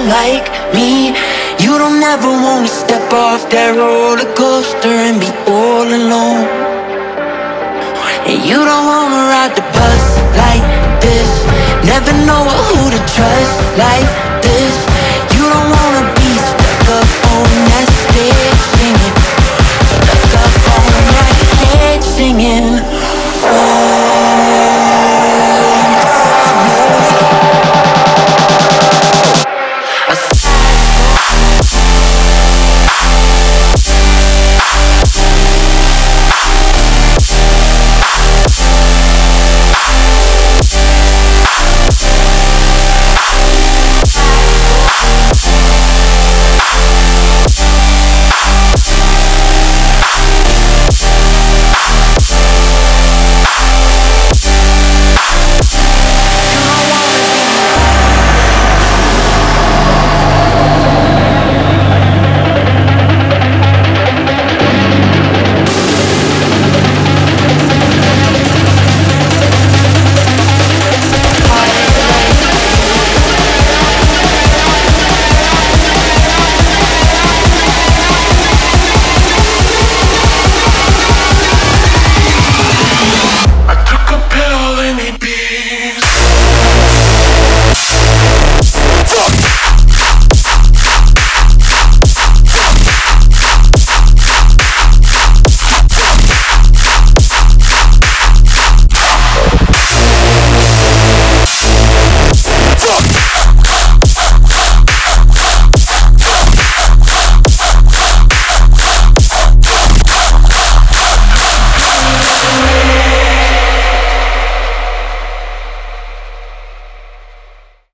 like me. You don't ever wanna step off that roller coaster and be all alone. And you don't wanna ride the bus like this, never know who to trust like this.